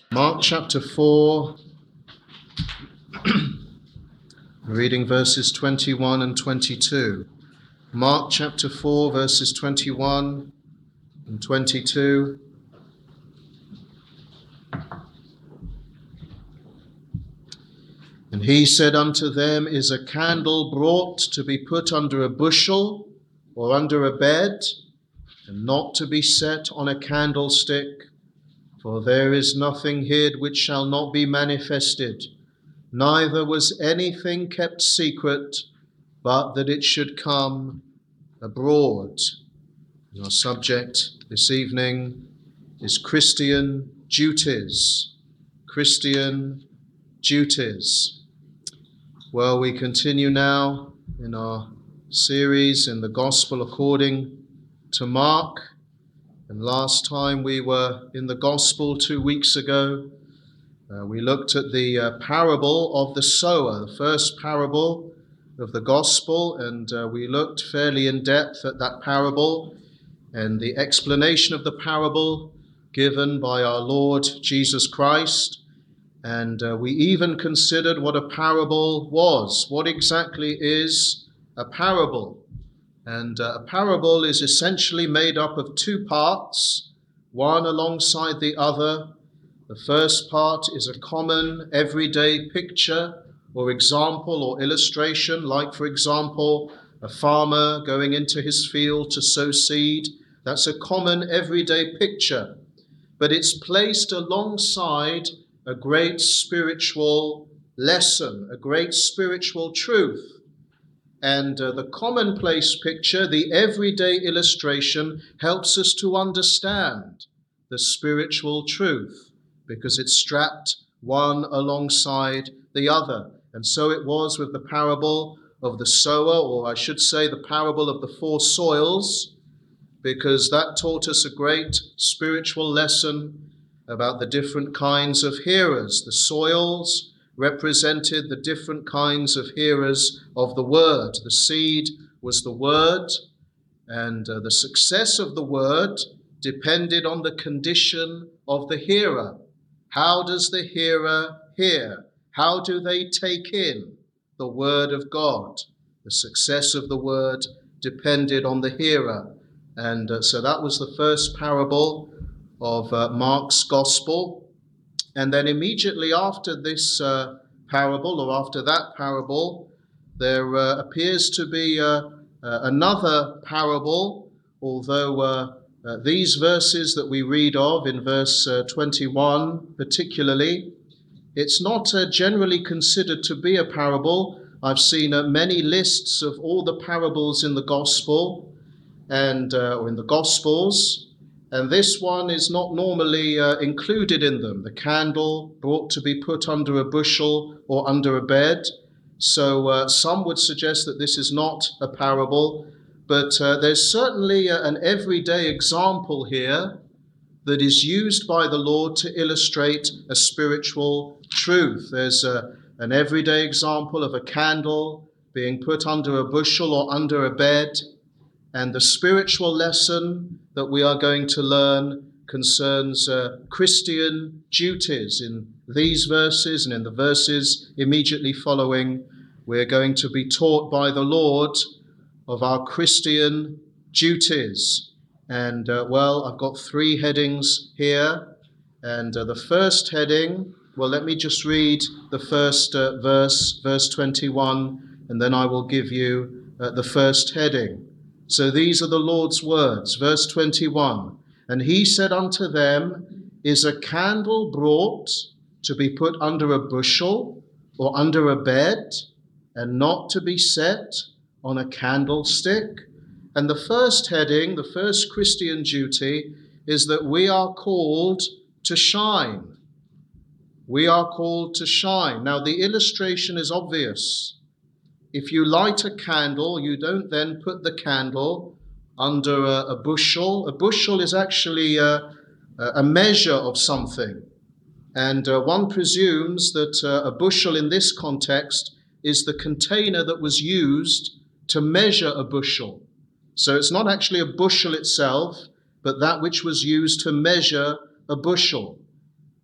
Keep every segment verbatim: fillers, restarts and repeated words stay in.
Mark chapter four, reading verses twenty-one and twenty-two. Mark chapter four, verses twenty-one and twenty-two. And he said unto them, Is a candle brought to be put under a bushel or under a bed, and not to be set on a candlestick? For there is nothing hid which shall not be manifested, neither was anything kept secret, but that it should come abroad. And our subject this evening is Christian duties. Christian duties. Well, we continue now in our series in the Gospel according to Mark. And last time we were in the Gospel two weeks ago, uh, we looked at the uh, parable of the sower, the first parable of the Gospel, and uh, we looked fairly in depth at that parable and the explanation of the parable given by our Lord Jesus Christ. And uh, we even considered what a parable was. What exactly is a parable? And uh, a parable is essentially made up of two parts, one alongside the other. The first part is a common everyday picture or example or illustration, like, for example, a farmer going into his field to sow seed. That's a common everyday picture, but it's placed alongside a great spiritual lesson, a great spiritual truth. And uh, the commonplace picture, the everyday illustration, helps us to understand the spiritual truth because it's strapped one alongside the other. And so it was with the parable of the sower, or I should say the parable of the four soils, because that taught us a great spiritual lesson about the different kinds of hearers. The soils represented the different kinds of hearers of the word. The seed was the word, and uh, the success of the word depended on the condition of the hearer. How does the hearer hear? How do they take in the word of God? The success of the word depended on the hearer. And uh, so that was the first parable of uh, Mark's Gospel. And then immediately after this uh, parable, or after that parable, there uh, appears to be uh, uh, another parable, although uh, uh, these verses that we read of in verse uh, twenty-one particularly, it's not uh, generally considered to be a parable. I've seen uh, many lists of all the parables in the Gospel and uh, or in the Gospels, and this one is not normally uh, included in them. The candle brought to be put under a bushel or under a bed. So uh, some would suggest that this is not a parable, but uh, there's certainly a, an everyday example here that is used by the Lord to illustrate a spiritual truth. There's a, an everyday example of a candle being put under a bushel or under a bed, and the spiritual lesson that we are going to learn concerns uh, Christian duties. In these verses and in the verses immediately following, we're going to be taught by the Lord of our Christian duties. And, uh, well, I've got three headings here. And uh, the first heading, well, let me just read the first uh, verse, verse twenty-one, and then I will give you uh, the first heading. So these are the Lord's words, verse twenty-one. And he said unto them, Is a candle brought to be put under a bushel or under a bed, and not to be set on a candlestick? And the first heading, the first Christian duty, is that we are called to shine. We are called to shine. Now, the illustration is obvious. If you light a candle, you don't then put the candle under a, a bushel. A bushel is actually a, a measure of something. And uh, one presumes that uh, a bushel in this context is the container that was used to measure a bushel. So it's not actually a bushel itself, but that which was used to measure a bushel.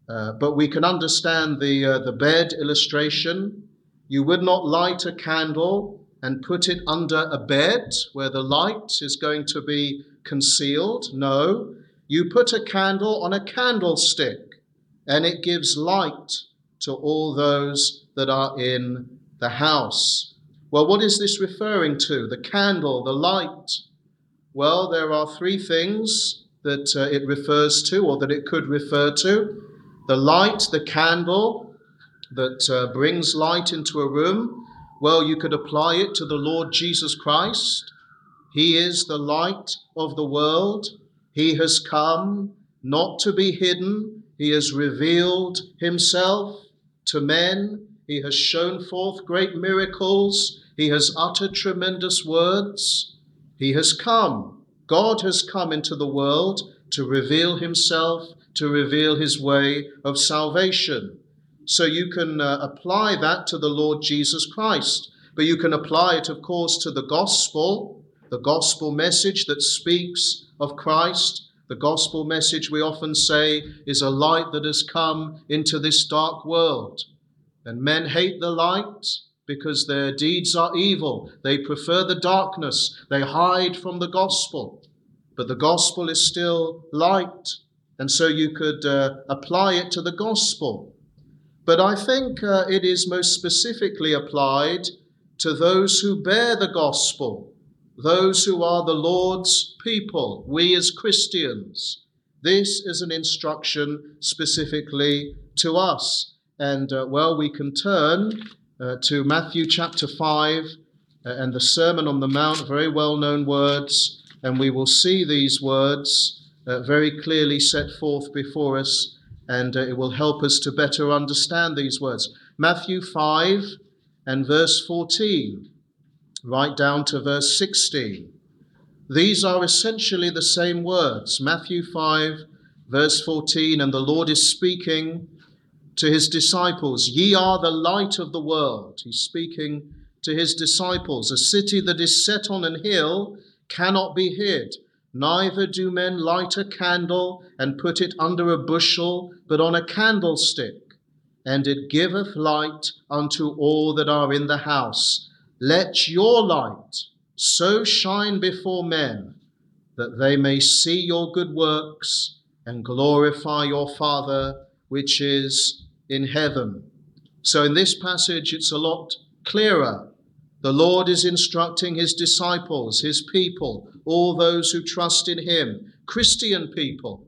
Uh, but we can understand the, uh, the bed illustration. You would not light a candle and put it under a bed where the light is going to be concealed. No, you put a candle on a candlestick, and it gives light to all those that are in the house. Well, what is this referring to? The candle, the light. Well, there are three things that uh, it refers to, or that it could refer to. The light, the candle that uh, brings light into a room. Well, you could apply it to the Lord Jesus Christ. He is the light of the world. He has come not to be hidden. He has revealed himself to men. He has shown forth great miracles. He has uttered tremendous words. He has come. God has come into the world to reveal himself, to reveal his way of salvation. So you can uh, apply that to the Lord Jesus Christ. But you can apply it, of course, to the gospel, the gospel message that speaks of Christ. The gospel message, we often say, is a light that has come into this dark world. And men hate the light because their deeds are evil. They prefer the darkness. They hide from the gospel. But the gospel is still light. And so you could uh, apply it to the gospel. But I think uh, it is most specifically applied to those who bear the gospel, those who are the Lord's people, we as Christians. This is an instruction specifically to us. And, uh, well, we can turn uh, to Matthew chapter five uh, and the Sermon on the Mount, very well-known words, and we will see these words uh, very clearly set forth before us, and uh, it will help us to better understand these words. Matthew five and verse fourteen, right down to verse sixteen. These are essentially the same words. Matthew five, verse fourteen, and the Lord is speaking to his disciples. Ye are the light of the world. He's speaking to his disciples. A city that is set on an hill cannot be hid. Neither do men light a candle and put it under a bushel, but on a candlestick, and it giveth light unto all that are in the house. Let your light so shine before men, that they may see your good works and glorify your Father which is in heaven. So in this passage, it's a lot clearer. The Lord is instructing his disciples, his people, all those who trust in him, Christian people.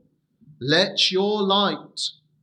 Let your light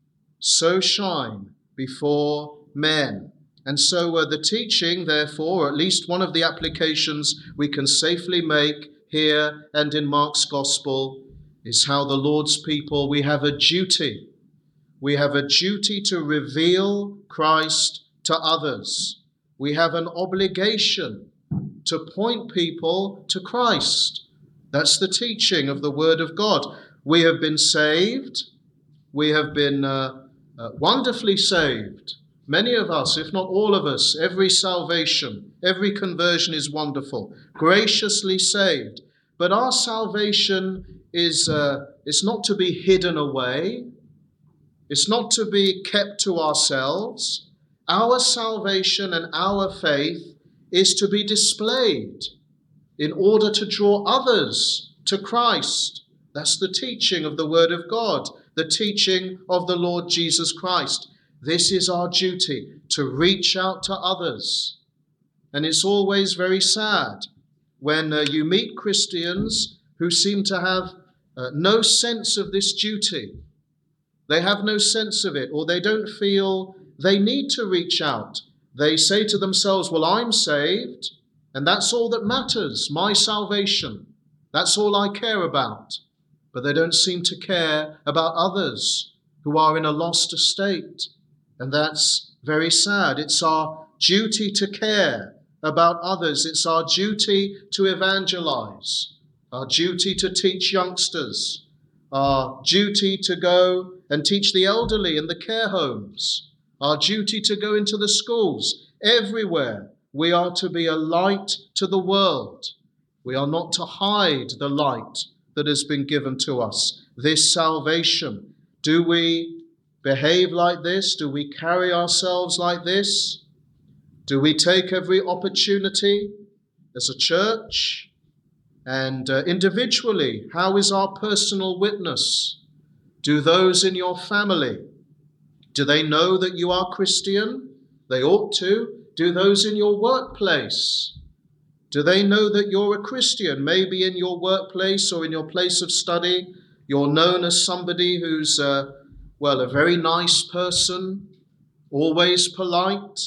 so shine before men. And so uh, the teaching, therefore, or at least one of the applications we can safely make here and in Mark's Gospel, is how the Lord's people, we have a duty. We have a duty to reveal Christ to others. We have an obligation to point people to Christ. That's the teaching of the Word of God. We have been saved. We have been uh, uh, wonderfully saved. Many of us, if not all of us, every salvation, every conversion is wonderful, graciously saved. But our salvation is uh, it's not to be hidden away. It's not to be kept to ourselves. Our salvation and our faith is to be displayed in order to draw others to Christ. That's the teaching of the Word of God, the teaching of the Lord Jesus Christ. This is our duty, to reach out to others. And it's always very sad when uh, you meet Christians who seem to have uh, no sense of this duty. They have no sense of it, or they don't feel they need to reach out. They say to themselves, well, I'm saved, and that's all that matters, my salvation. That's all I care about. But they don't seem to care about others who are in a lost estate. And that's very sad. It's our duty to care about others. It's our duty to evangelize, our duty to teach youngsters, our duty to go and teach the elderly in the care homes, our duty to go into the schools. Everywhere we are to be a light to the world. We are not to hide the light that has been given to us, this salvation. Do we behave like this? Do we carry ourselves like this? Do we take every opportunity as a church and uh, individually? How is our personal witness? Do those in your family, do they know that you are Christian? They ought to. Do those in your workplace? Do they know that you're a Christian? Maybe in your workplace or in your place of study, you're known as somebody who's, uh, well, a very nice person, always polite,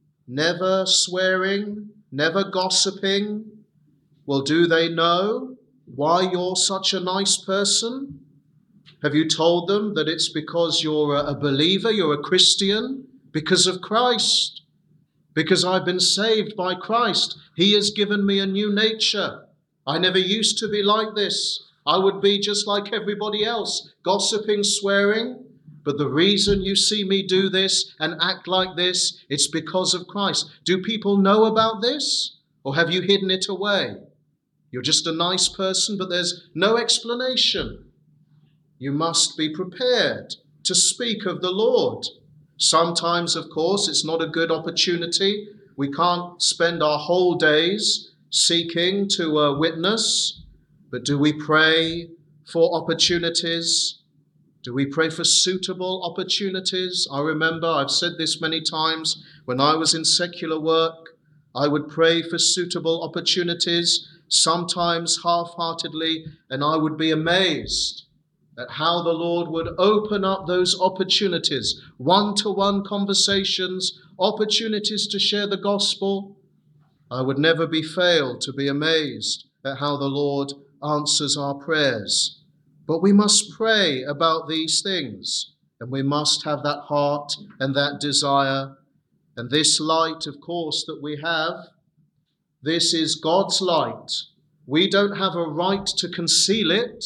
never swearing, never gossiping. Well, do they know why you're such a nice person? Have you told them that it's because you're a believer, you're a Christian, because of Christ? Because I've been saved by Christ. He has given me a new nature. I never used to be like this. I would be just like everybody else, gossiping, swearing. But the reason you see me do this and act like this, it's because of Christ. Do people know about this? Or have you hidden it away? You're just a nice person, but there's no explanation. You must be prepared to speak of the Lord. Sometimes, of course, it's not a good opportunity. We can't spend our whole days seeking to uh, witness. But do we pray for opportunities? Do we pray for suitable opportunities? I remember, I've said this many times, when I was in secular work, I would pray for suitable opportunities, sometimes half-heartedly, and I would be amazed at how the Lord would open up those opportunities, one-to-one conversations, opportunities to share the gospel. I would never be failed to be amazed at how the Lord answers our prayers. But we must pray about these things, and we must have that heart and that desire. And this light, of course, that we have, this is God's light. We don't have a right to conceal it.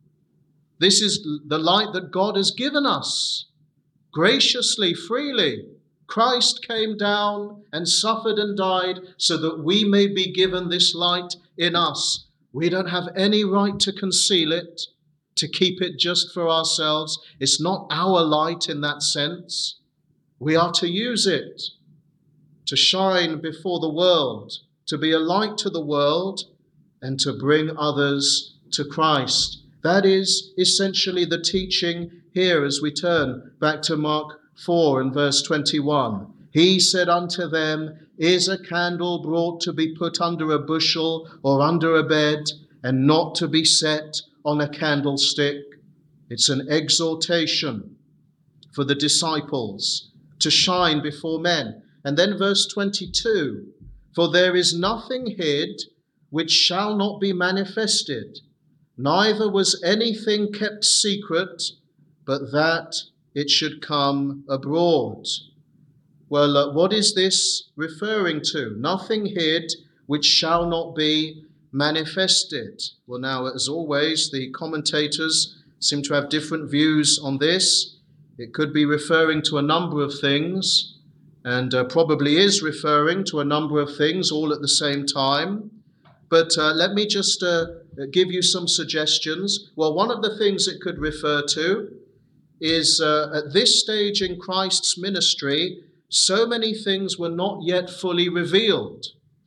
This is the light that God has given us, graciously, freely. Christ came down and suffered and died so that we may be given this light in us. We don't have any right to conceal it, to keep it just for ourselves. It's not our light in that sense. We are to use it to shine before the world, to be a light to the world, and to bring others to Christ. That is essentially the teaching here as we turn back to Mark four and verse twenty-one. He said unto them, Is a candle brought to be put under a bushel or under a bed, and not to be set on a candlestick? It's an exhortation for the disciples to shine before men. And then verse twenty-two, For there is nothing hid which shall not be manifested, neither was anything kept secret, but that it should come abroad. Well, uh, what is this referring to? Nothing hid which shall not be manifested. Well, now, as always, the commentators seem to have different views on this. It could be referring to a number of things, and uh, probably is referring to a number of things all at the same time. But uh, let me just uh, give you some suggestions. Well, one of the things it could refer to is uh, at this stage in Christ's ministry, so many things were not yet fully revealed.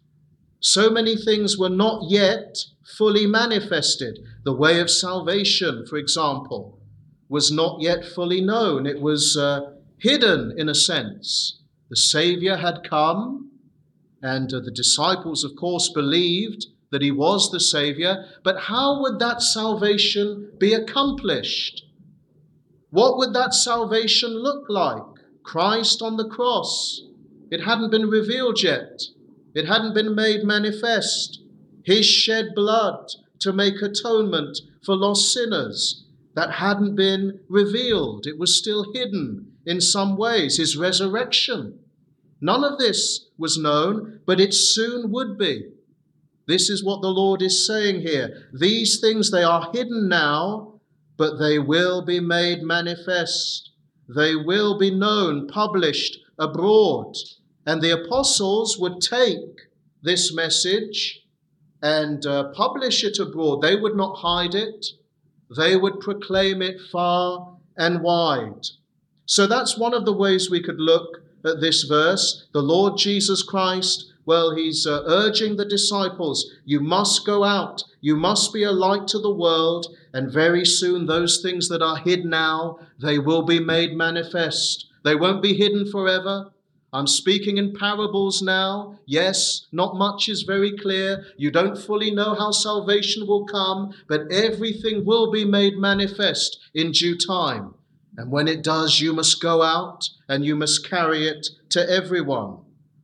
So many things were not yet fully manifested. The way of salvation, for example, was not yet fully known. It was uh, hidden in a sense. The Savior had come, and uh, the disciples, of course, believed that he was the Savior. But how would that salvation be accomplished? What would that salvation look like? Christ on the cross. It hadn't been revealed yet. It hadn't been made manifest. His shed blood to make atonement for lost sinners. That hadn't been revealed. It was still hidden in some ways. His resurrection. None of this was known, but it soon would be. This is what the Lord is saying here. These things, they are hidden now, but they will be made manifest. They will be known, published abroad. And the apostles would take this message and uh, publish it abroad. They would not hide it. They would proclaim it far and wide. So that's one of the ways we could look at this verse. The Lord Jesus Christ, well, he's uh, urging the disciples, you must go out, you must be a light to the world, and very soon those things that are hid now, they will be made manifest. They won't be hidden forever. I'm speaking in parables now. Yes, not much is very clear. You don't fully know how salvation will come, but everything will be made manifest in due time. And when it does, you must go out and you must carry it to everyone.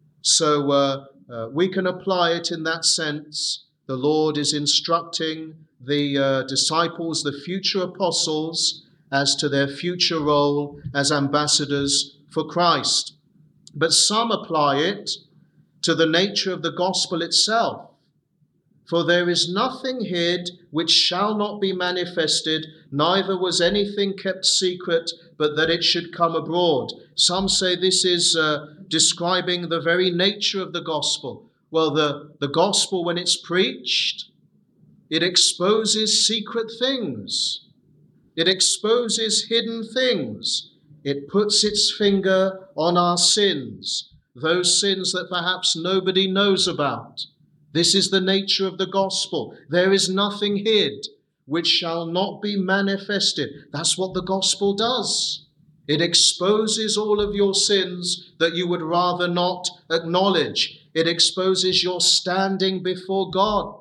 So uh, uh, we can apply it in that sense. The Lord is instructing the uh, disciples, the future apostles, as to their future role as ambassadors for Christ. But some apply it to the nature of the gospel itself. For there is nothing hid which shall not be manifested, neither was anything kept secret, but that it should come abroad. Some say this is uh, describing the very nature of the gospel. Well, the, the gospel, when it's preached, it exposes secret things. It exposes hidden things. It puts its finger on our sins, those sins that perhaps nobody knows about. This is the nature of the gospel. There is nothing hid which shall not be manifested. That's what the gospel does. It exposes all of your sins that you would rather not acknowledge. It exposes your standing before God.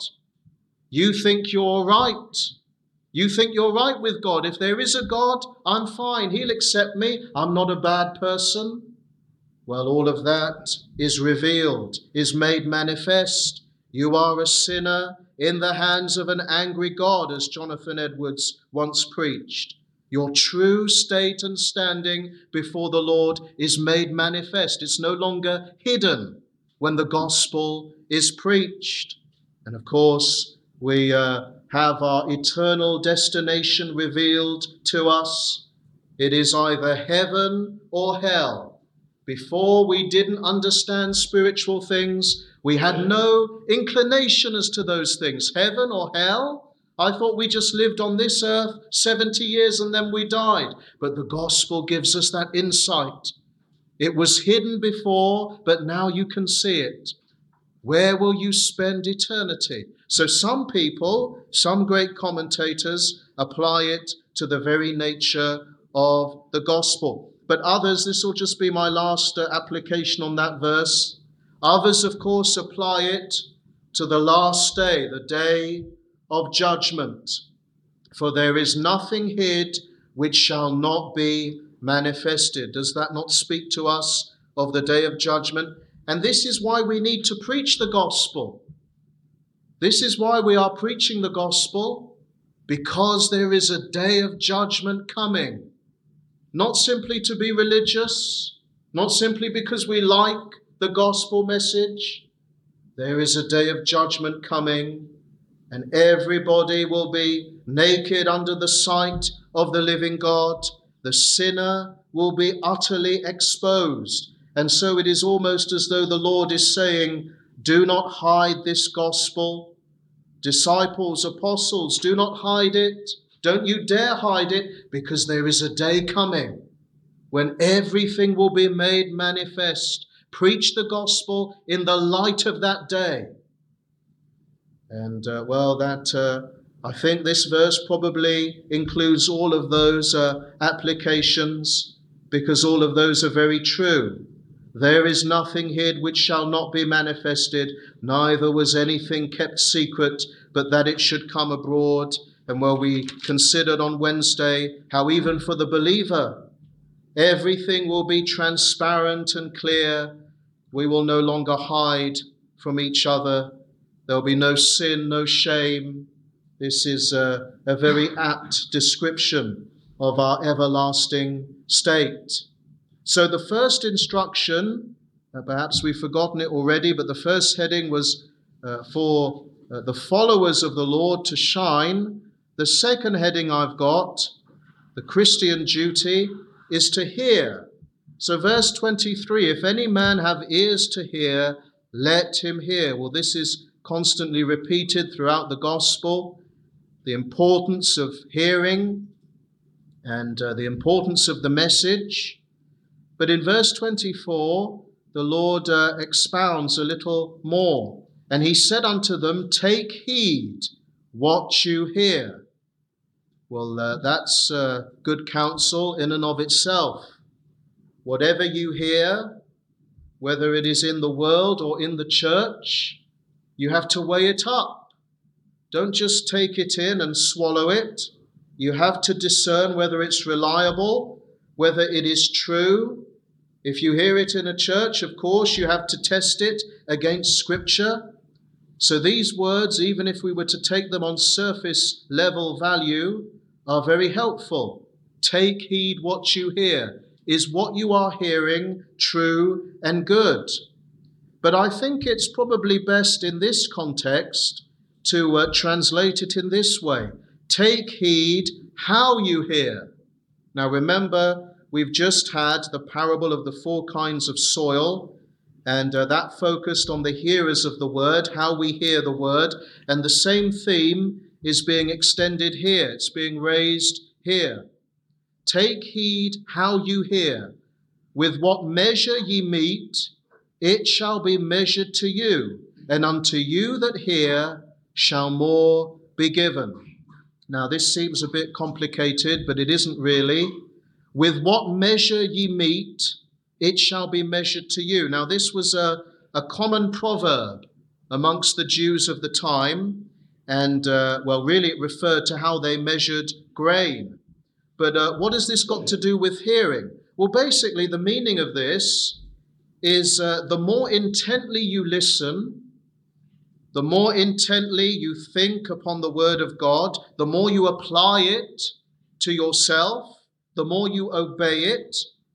You think you're right. You think you're right with God. If there is a God, I'm fine. He'll accept me. I'm not a bad person. Well, all of that is revealed, is made manifest. You are a sinner in the hands of an angry God, as Jonathan Edwards once preached. Your true state and standing before the Lord is made manifest. It's no longer hidden when the gospel is preached. And of course, we uh, have our eternal destination revealed to us. It is either heaven or hell. Before we didn't understand spiritual things, we had no inclination as to those things, heaven or hell. I thought we just lived on this earth seventy years and then we died. But the gospel gives us that insight. It was hidden before, but now you can see it. Where will you spend eternity? So some people, some great commentators, apply it to the very nature of the gospel. But others, this will just be my last uh, application on that verse. Others, of course, apply it to the last day, the day of judgment. For there is nothing hid which shall not be manifested. Does that not speak to us of the day of judgment? And this is why we need to preach the gospel. This is why we are preaching the gospel, because there is a day of judgment coming. Not simply to be religious, not simply because we like the gospel message. There is a day of judgment coming, and everybody will be naked under the sight of the living God. The sinner will be utterly exposed. And so it is almost as though the Lord is saying, do not hide this gospel. Disciples, apostles, do not hide it. Don't you dare hide it, because there is a day coming when everything will be made manifest. Preach the gospel in the light of that day. And uh, well, that uh, I think this verse probably includes all of those uh, applications, because all of those are very true. There is nothing hid which shall not be manifested, neither was anything kept secret, but that it should come abroad. And well, we considered on Wednesday how even for the believer, everything will be transparent and clear. We will no longer hide from each other. There'll be no sin, no shame. This is a, a very apt description of our everlasting state. So the first instruction, uh, perhaps we've forgotten it already, but the first heading was uh, for uh, the followers of the Lord to shine. The second heading I've got, the Christian duty, is to hear. So verse twenty-three, if any man have ears to hear, let him hear. Well, this is constantly repeated throughout the gospel, the importance of hearing. and uh, the importance of the message. But in verse twenty-four, the Lord uh, expounds a little more. And he said unto them, take heed what you hear. Well, uh, that's uh, good counsel in and of itself. Whatever you hear, whether it is in the world or in the church, you have to weigh it up. Don't just take it in and swallow it. You have to discern whether it's reliable, whether it is true. If you hear it in a church, of course, you have to test it against Scripture. So these words, even if we were to take them on surface level value, are very helpful. Take heed what you hear. Is what you are hearing true and good? But I think it's probably best in this context to uh, translate it in this way. Take heed how you hear. Now remember, we've just had the parable of the four kinds of soil, and uh, that focused on the hearers of the word, how we hear the word, and the same theme is being extended here. It's being raised here. Take heed how you hear. With what measure ye meet, it shall be measured to you, and unto you that hear shall more be given. Now this seems a bit complicated, but it isn't really. With what measure ye meet, it shall be measured to you. Now this was a, a common proverb amongst the Jews of the time, and uh, well, really it referred to how they measured grain. But uh, what has this got to do with hearing? Well, basically the meaning of this is uh, the more intently you listen, the more intently you think upon the word of God, the more you apply it to yourself, the more you obey it.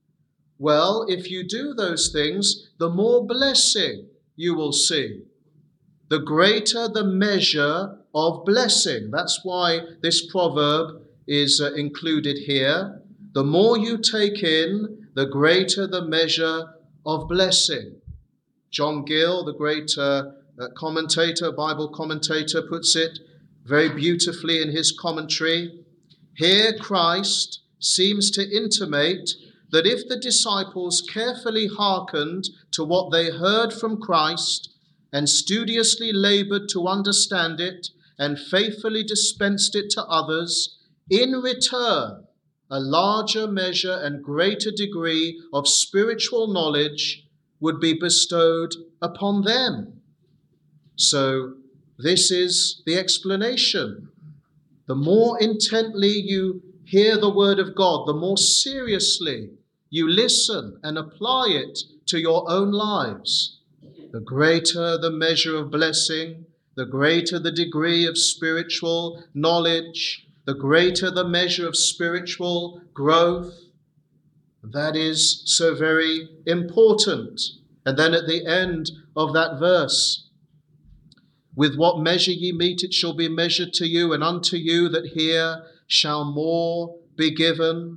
Well, if you do those things, the more blessing you will see. The greater the measure of blessing. That's why this proverb is uh, included here. The more you take in, the greater the measure of blessing. John Gill, the great uh, uh, commentator, Bible commentator, puts it very beautifully in his commentary. Here Christ seems to intimate that if the disciples carefully hearkened to what they heard from Christ and studiously labored to understand it and faithfully dispensed it to others, in return, a larger measure and greater degree of spiritual knowledge would be bestowed upon them. So this is the explanation. The more intently you hear the word of God, the more seriously you listen and apply it to your own lives, the greater the measure of blessing, the greater the degree of spiritual knowledge, the greater the measure of spiritual growth. That is so very important. And then at the end of that verse, with what measure ye meet, it shall be measured to you, and unto you that hear shall more be given.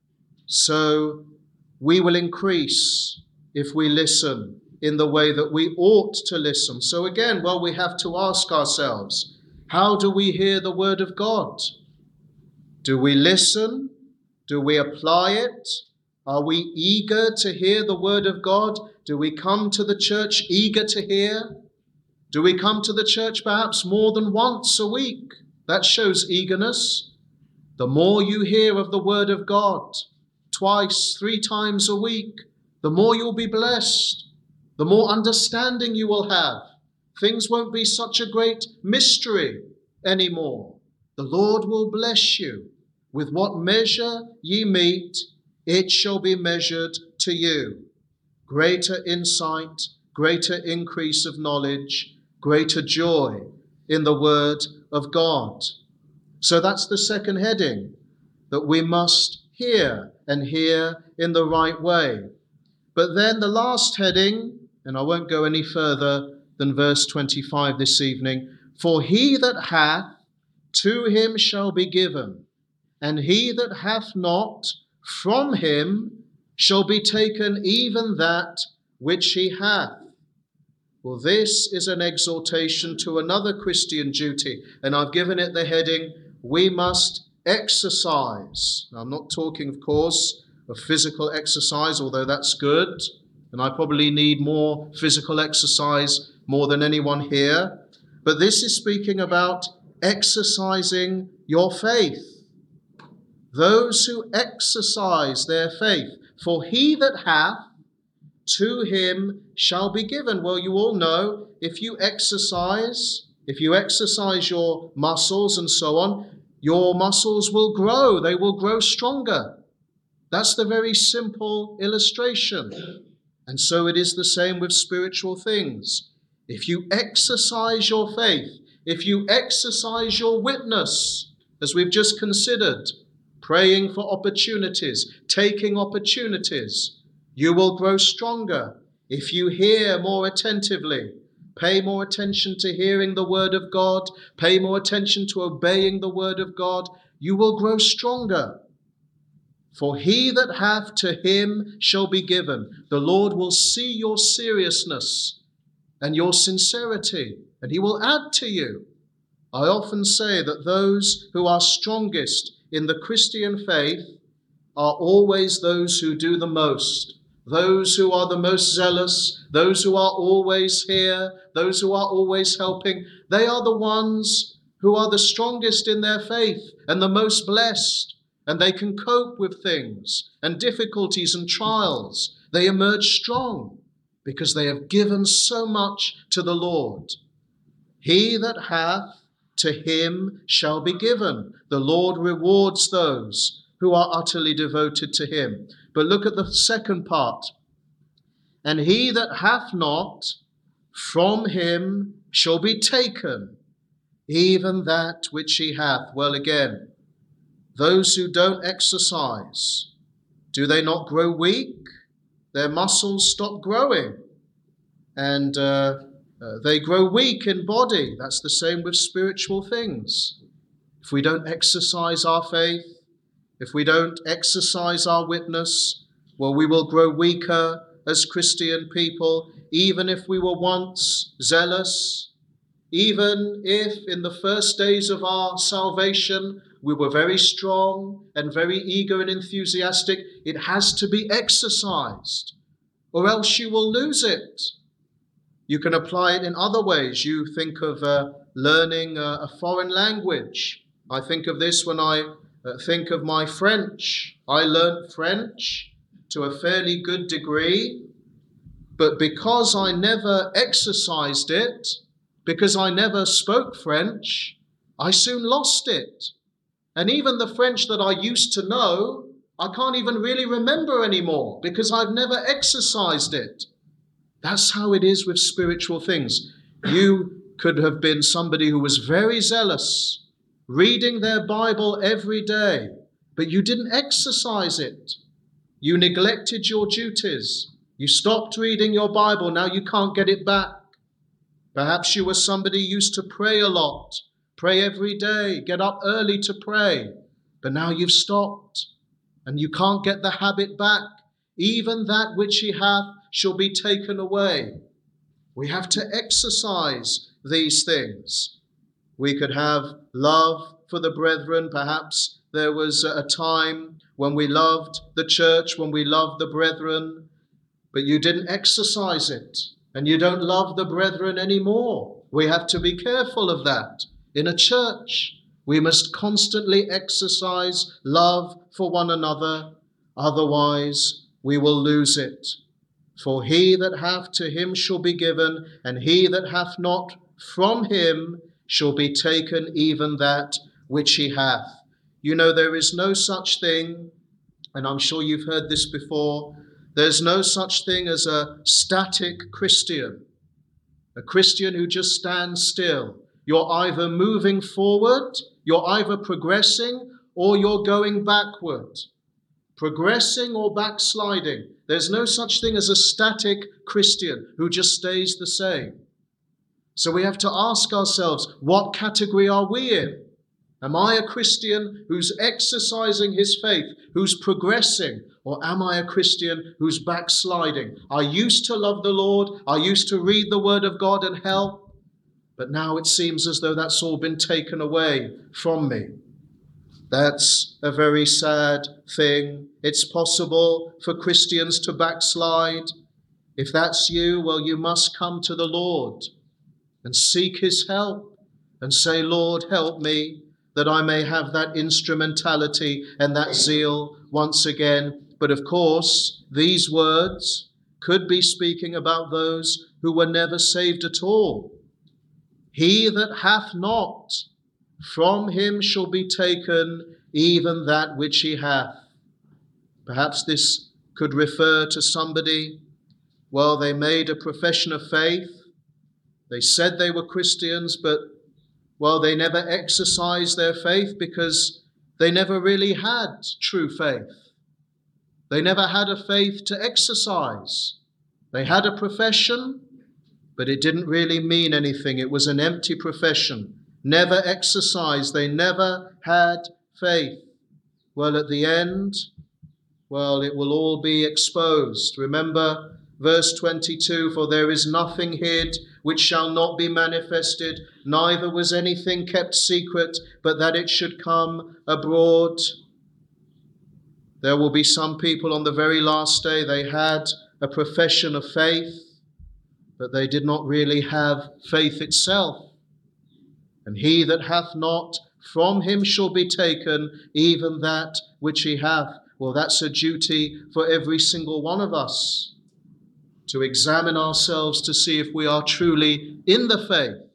So we will increase if we listen in the way that we ought to listen. So again, well, we have to ask ourselves, how do we hear the word of God? Do we listen? Do we apply it? Are we eager to hear the word of God? Do we come to the church eager to hear? Do we come to the church perhaps more than once a week? That shows eagerness. The more you hear of the word of God, twice, three times a week, the more you'll be blessed, the more understanding you will have. Things won't be such a great mystery anymore. The Lord will bless you. With what measure ye meet, it shall be measured to you. Greater insight, greater increase of knowledge, greater joy in the word of God. So that's the second heading, that we must hear and hear in the right way. But then the last heading, and I won't go any further than verse twenty-five this evening, for he that hath, to him shall be given, and he that hath not, from him shall be taken even that which he hath. Well, this is an exhortation to another Christian duty, and I've given it the heading, we must exercise. Now, I'm not talking, of course, of physical exercise, although that's good, and I probably need more physical exercise more than anyone here. But this is speaking about exercising your faith. Those who exercise their faith. For he that hath, to him shall be given. Well, you all know, if you exercise, if you exercise your muscles and so on, your muscles will grow. They will grow stronger. That's the very simple illustration. And so it is the same with spiritual things. If you exercise your faith, if you exercise your witness, as we've just considered, praying for opportunities, taking opportunities, you will grow stronger. If you hear more attentively, pay more attention to hearing the word of God, pay more attention to obeying the word of God, you will grow stronger. For he that hath, to him shall be given. The Lord will see your seriousness and your sincerity, and he will add to you. I often say that those who are strongest in the Christian faith are always those who do the most, those who are the most zealous, those who are always here, those who are always helping. They are the ones who are the strongest in their faith and the most blessed, and they can cope with things and difficulties and trials. They emerge strong because they have given so much to the Lord. He that hath, to him shall be given. The Lord rewards those who are utterly devoted to him. But look at the second part. And he that hath not, from him shall be taken, even that which he hath. Well, again, those who don't exercise, do they not grow weak? Their muscles stop growing, and uh, uh, they grow weak in body. That's the same with spiritual things. If we don't exercise our faith, if we don't exercise our witness, well, we will grow weaker as Christian people, even if we were once zealous, even if in the first days of our salvation we were very strong and very eager and enthusiastic. It has to be exercised, or else you will lose it. You can apply it in other ways. You think of uh, learning uh, a foreign language. I think of this when I uh, think of my French. I learned French to a fairly good degree, but because I never exercised it, because I never spoke French, I soon lost it. And even the French that I used to know, I can't even really remember anymore because I've never exercised it. That's how it is with spiritual things. You could have been somebody who was very zealous, reading their Bible every day, but you didn't exercise it. You neglected your duties. You stopped reading your Bible. Now you can't get it back. Perhaps you were somebody who used to pray a lot, pray every day, get up early to pray, but now you've stopped and you can't get the habit back. Even that which he hath shall be taken away. We have to exercise these things. We could have love for the brethren. Perhaps there was a time when we loved the church, when we loved the brethren, but you didn't exercise it, and you don't love the brethren anymore. We have to be careful of that. In a church, we must constantly exercise love for one another, otherwise we will lose it. For he that hath, to him shall be given, and he that hath not, from him shall be taken even that which he hath. You know, there is no such thing, and I'm sure you've heard this before, there's no such thing as a static Christian, a Christian who just stands still. You're either moving forward, you're either progressing, or you're going backward. Progressing or backsliding. There's no such thing as a static Christian who just stays the same. So we have to ask ourselves, what category are we in? Am I a Christian who's exercising his faith, who's progressing? Or am I a Christian who's backsliding? I used to love the Lord. I used to read the word of God and help. But now it seems as though that's all been taken away from me. That's a very sad thing. It's possible for Christians to backslide. If that's you, well, you must come to the Lord and seek his help and say, Lord, help me, that I may have that instrumentality and that zeal once again. But of course, these words could be speaking about those who were never saved at all. He that hath not, from him shall be taken even that which he hath. Perhaps this could refer to somebody, well, they made a profession of faith. They said they were Christians, but, well, they never exercised their faith because they never really had true faith. They never had a faith to exercise. They had a profession, but it didn't really mean anything. It was an empty profession. Never exercised. They never had faith. Well, at the end, well, it will all be exposed. Remember verse twenty-two, for there is nothing hid which shall not be manifested, neither was anything kept secret, but that it should come abroad. There will be some people on the very last day, they had a profession of faith, but they did not really have faith itself. And he that hath not, from him shall be taken even that which he hath. Well, that's a duty for every single one of us, to examine ourselves to see if we are truly in the faith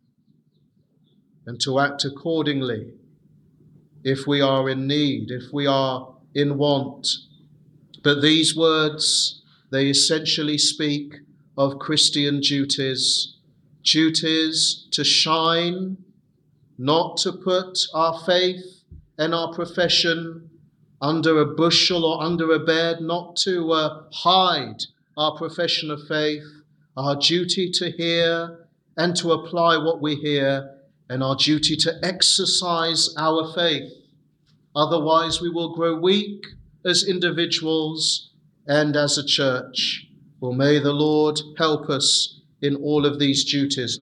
and to act accordingly if we are in need, if we are in want. But these words, they essentially speak of Christian duties, duties to shine, not to put our faith and our profession under a bushel or under a bed, not to uh, hide our profession of faith, our duty to hear and to apply what we hear, and our duty to exercise our faith. Otherwise, we will grow weak as individuals and as a church. Well, may the Lord help us in all of these duties.